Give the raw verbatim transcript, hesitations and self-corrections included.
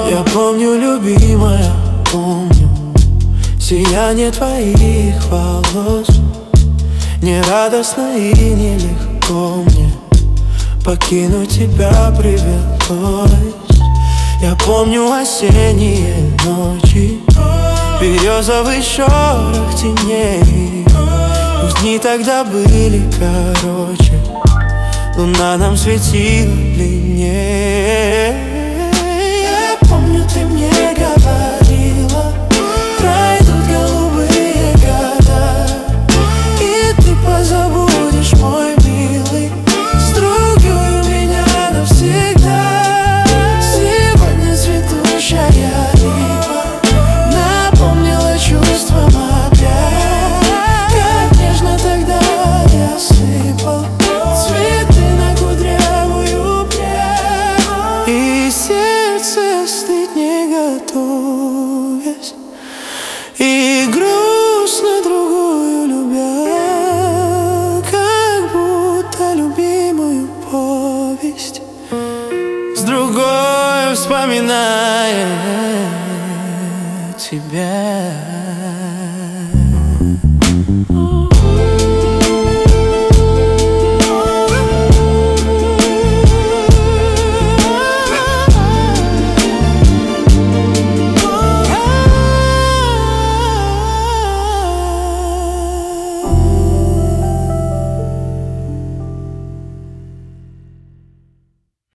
Я помню, любимая, помню сияние твоих волос. Не радостно и нелегко мне покинуть тебя привелось. Я помню осенние ночи, березовый шорох теней. Пусть дни тогда были короче, луна нам светила длиннее. Я помню, ты мне говорила, пройдут голубые года, и ты позабудешь, мой милый, с другой у меня навсегда. Сегодня цветущая липа напомнила чувствам опять, как нежно тогда я сыпал цветы на кудрявую прядь. И сердце стыть не готовясь, и грустно другую любя, как будто любимую повесть с другой вспоминая тебя.